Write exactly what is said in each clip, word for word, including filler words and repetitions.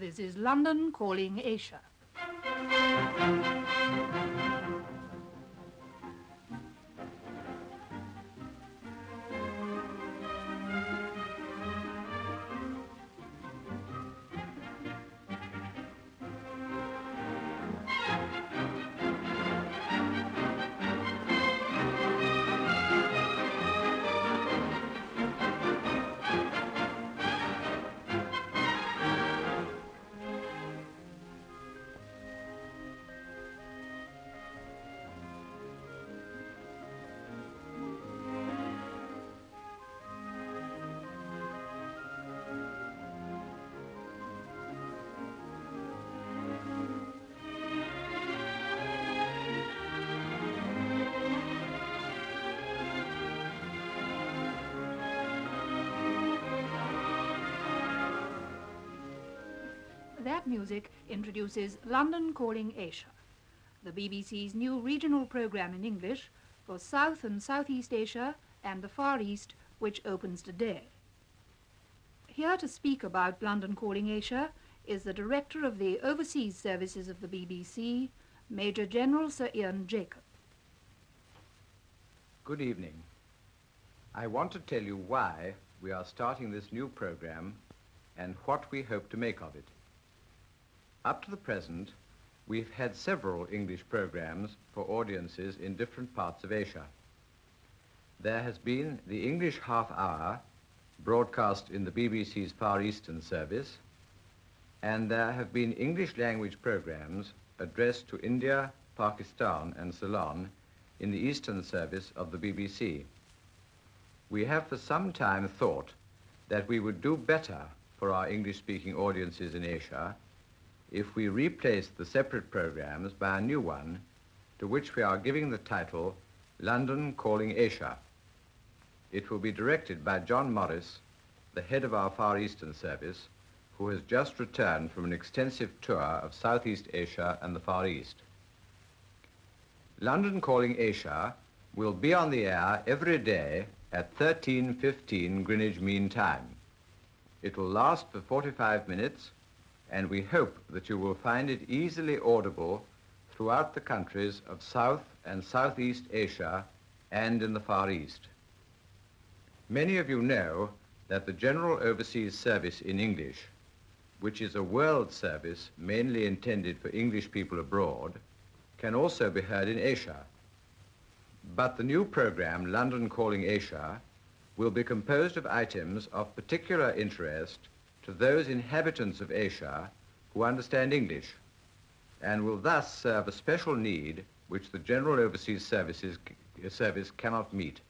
This is London Calling Asia. That music introduces London Calling Asia, the B B C's new regional program in English for South and Southeast Asia and the Far East, which opens today. Here to speak about London Calling Asia is the Director of the Overseas Services of the B B C, Major General Sir Ian Jacob. Good evening. I want to tell you why we are starting this new program and what we hope to make of it. Up to the present, we've had several English programs for audiences in different parts of Asia. There has been the English half hour, broadcast in the B B C's Far Eastern service, and there have been English language programs addressed to India, Pakistan, and Ceylon in the Eastern service of the B B C. We have for some time thought that we would do better for our English-speaking audiences in Asia if we replaced the separate programs by a new one, to which we are giving the title London Calling Asia. It will be directed by John Morris, the head of our Far Eastern service, who has just returned from an extensive tour of Southeast Asia and the Far East. London Calling Asia will be on the air every day at thirteen fifteen Greenwich Mean Time. It will last for forty-five minutes, and we hope that you will find it easily audible throughout the countries of South and Southeast Asia and in the Far East. Many of you know that the General Overseas Service in English, which is a world service mainly intended for English people abroad, can also be heard in Asia. But the new program, London Calling Asia, will be composed of items of particular interest to those inhabitants of Asia who understand English, and will thus serve a special need which the General Overseas Services, Service cannot meet.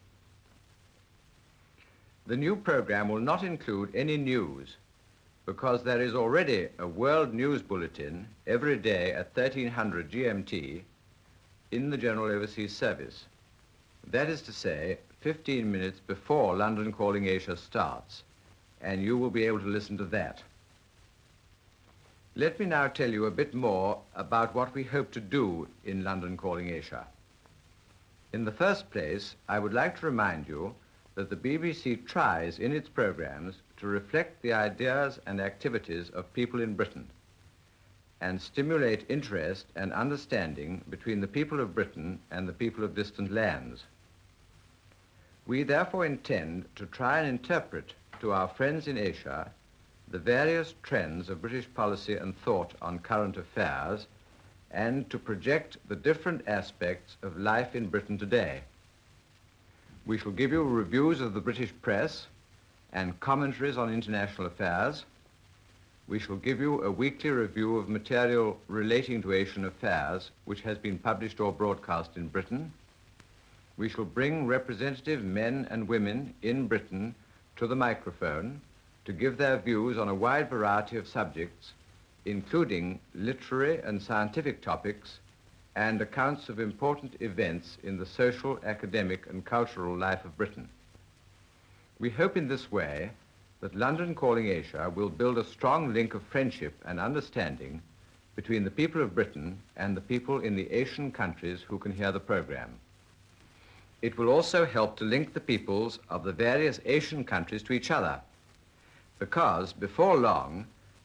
The new program will not include any news, because there is already a World News Bulletin every day at thirteen hundred G M T in the General Overseas Service. That is to say, fifteen minutes before London Calling Asia starts, and you will be able to listen to that. Let me now tell you a bit more about what we hope to do in London Calling Asia. In the first place, I would like to remind you that the B B C tries in its programs to reflect the ideas and activities of people in Britain and stimulate interest and understanding between the people of Britain and the people of distant lands. We therefore intend to try and interpret to our friends in Asia the various trends of British policy and thought on current affairs, and to project the different aspects of life in Britain today. We shall give you reviews of the British press and commentaries on international affairs. We shall give you a weekly review of material relating to Asian affairs which has been published or broadcast in Britain. We shall bring representative men and women in Britain to the microphone to give their views on a wide variety of subjects, including literary and scientific topics and accounts of important events in the social, academic, and cultural life of Britain. We hope in this way that London Calling Asia will build a strong link of friendship and understanding between the people of Britain and the people in the Asian countries who can hear the program. It will also help to link the peoples of the various Asian countries to each other, because before long,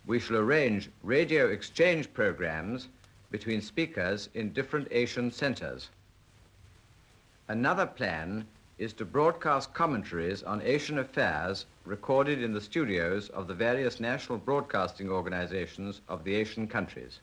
we shall arrange radio exchange programs between speakers in different Asian centers. Another plan is to broadcast commentaries on Asian affairs recorded in the studios of the various national broadcasting organizations of the Asian countries.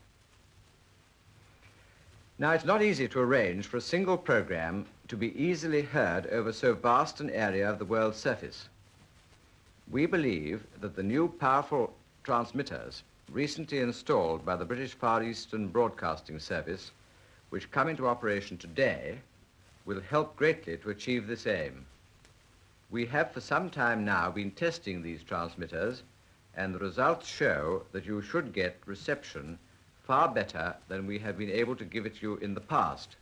Now, it's not easy to arrange for a single program to be easily heard over so vast an area of the world's surface. We believe that the new powerful transmitters recently installed by the British Far Eastern Broadcasting Service, which come into operation today, will help greatly to achieve this aim. We have for some time now been testing these transmitters, and the results show that you should get reception far better than we have been able to give it you in the past.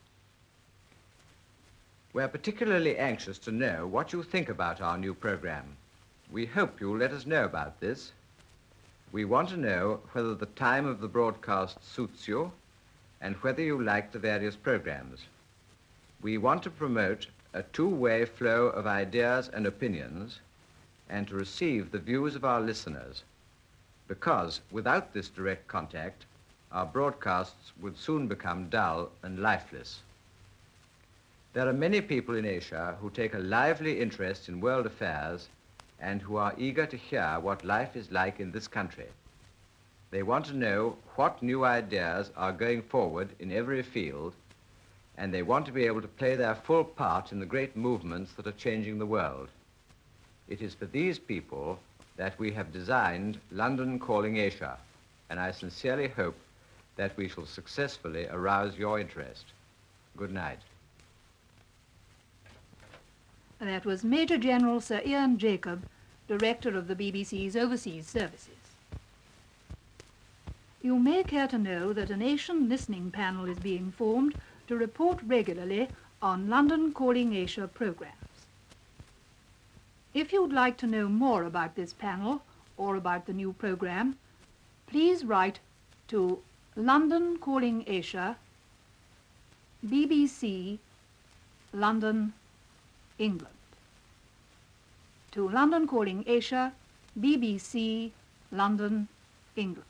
We're particularly anxious to know what you think about our new program. We hope you'll let us know about this. We want to know whether the time of the broadcast suits you and whether you like the various programs. We want to promote a two-way flow of ideas and opinions and to receive the views of our listeners, because without this direct contact, our broadcasts would soon become dull and lifeless. There are many people in Asia who take a lively interest in world affairs and who are eager to hear what life is like in this country. They want to know what new ideas are going forward in every field, and they want to be able to play their full part in the great movements that are changing the world. It is for these people that we have designed London Calling Asia, and I sincerely hope that we shall successfully arouse your interest. Good night. That was Major General Sir Ian Jacob, Director of the B B C's Overseas Services. You may care to know that an Asian listening panel is being formed to report regularly on London Calling Asia programs. If you'd like to know more about this panel or about the new program, please write to London Calling Asia, B B C, London, England. To London Calling Asia, B B C, London, England.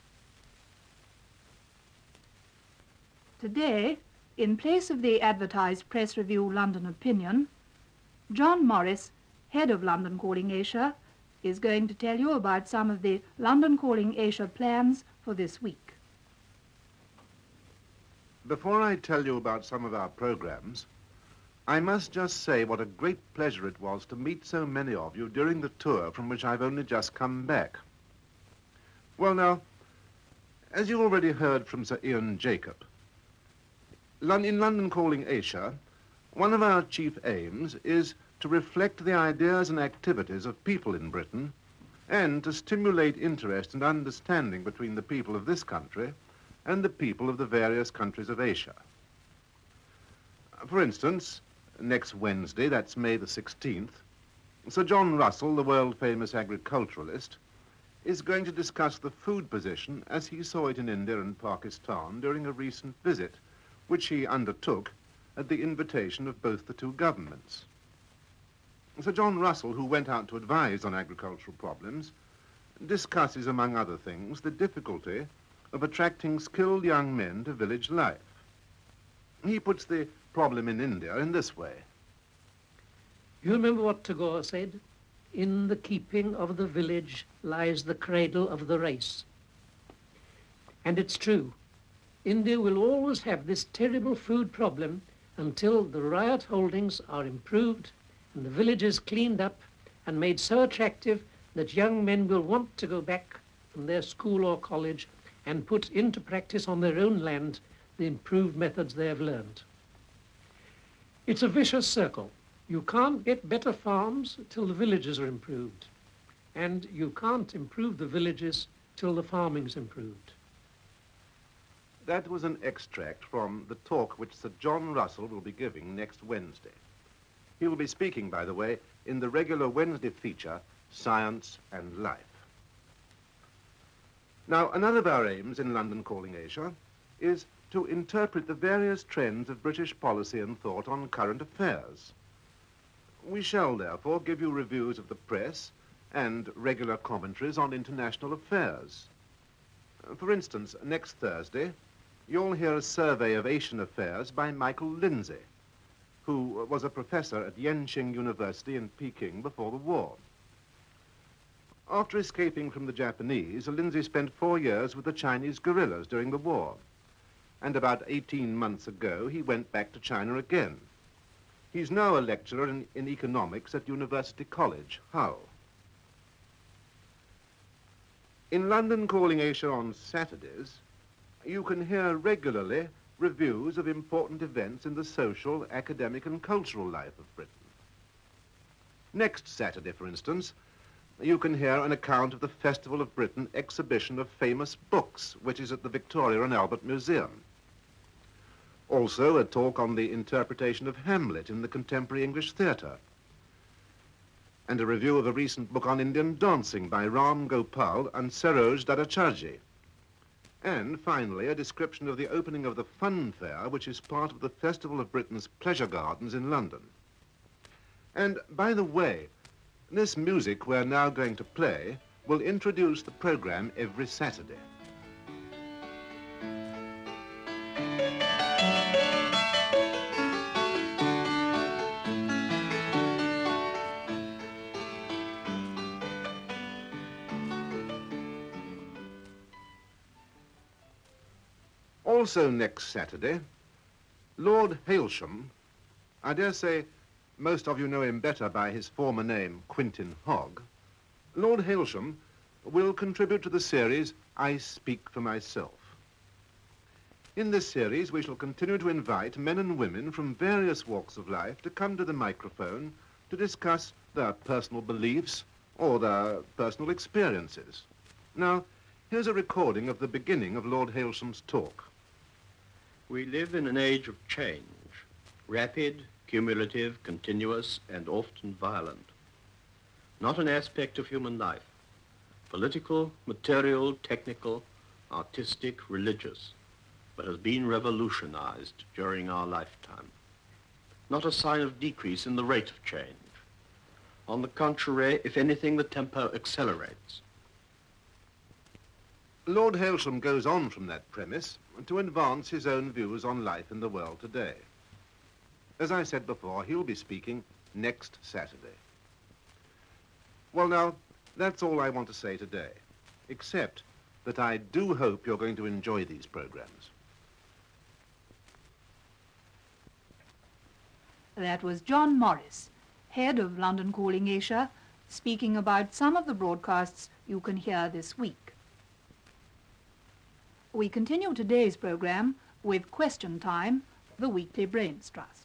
Today, in place of the advertised Press Review London Opinion, John Morris, head of London Calling Asia, is going to tell you about some of the London Calling Asia plans for this week. Before I tell you about some of our programs, I must just say what a great pleasure it was to meet so many of you during the tour from which I've only just come back. Well now, as you already heard from Sir Ian Jacob, in London Calling Asia, one of our chief aims is to reflect the ideas and activities of people in Britain and to stimulate interest and understanding between the people of this country and the people of the various countries of Asia. For instance, next Wednesday, that's May the sixteenth, Sir John Russell, the world-famous agriculturalist, is going to discuss the food position as he saw it in India and Pakistan during a recent visit, which he undertook at the invitation of both the two governments. Sir John Russell, who went out to advise on agricultural problems, discusses, among other things, the difficulty of attracting skilled young men to village life. He puts the problem in India in this way. You remember what Tagore said? In the keeping of the village lies the cradle of the race. And it's true. India will always have this terrible food problem until the riot holdings are improved and the villages cleaned up and made so attractive that young men will want to go back from their school or college and put into practice on their own land the improved methods they have learned. It's a vicious circle. You can't get better farms till the villages are improved, and you can't improve the villages till the farming's improved. That was an extract from the talk which Sir John Russell will be giving next Wednesday. He will be speaking, by the way, in the regular Wednesday feature, Science and Life. Now, another of our aims in London Calling Asia is to interpret the various trends of British policy and thought on current affairs. We shall, therefore, give you reviews of the press and regular commentaries on international affairs. For instance, next Thursday, you'll hear a survey of Asian affairs by Michael Lindsay, who was a professor at Yenching University in Peking before the war. After escaping from the Japanese, Lindsay spent four years with the Chinese guerrillas during the war. And about eighteen months ago, he went back to China again. He's now a lecturer in, in economics at University College, Hull. In London Calling Asia on Saturdays, you can hear regularly reviews of important events in the social, academic and cultural life of Britain. Next Saturday, for instance, you can hear an account of the Festival of Britain exhibition of famous books, which is at the Victoria and Albert Museum. Also, a talk on the interpretation of Hamlet in the contemporary English theatre, and a review of a recent book on Indian dancing by Ram Gopal and Saroj Dadacharjee. And finally, a description of the opening of the Fun Fair, which is part of the Festival of Britain's Pleasure Gardens in London. And by the way, this music we're now going to play will introduce the program every Saturday. Also next Saturday, Lord Hailsham, I dare say most of you know him better by his former name, Quintin Hogg, Lord Hailsham will contribute to the series I Speak for Myself. In this series, we shall continue to invite men and women from various walks of life to come to the microphone to discuss their personal beliefs or their personal experiences. Now, here's a recording of the beginning of Lord Hailsham's talk. We live in an age of change, rapid, cumulative, continuous, and often violent. Not an aspect of human life, political, material, technical, artistic, religious, but has been revolutionized during our lifetime. Not a sign of decrease in the rate of change. On the contrary, if anything, the tempo accelerates. Lord Hailsham goes on from that premise to advance his own views on life in the world today. As I said before, he'll be speaking next Saturday. Well, now, that's all I want to say today, except that I do hope you're going to enjoy these programs. That was John Morris, head of London Calling Asia, speaking about some of the broadcasts you can hear this week. We continue today's program with Question Time, the weekly Brains Trust.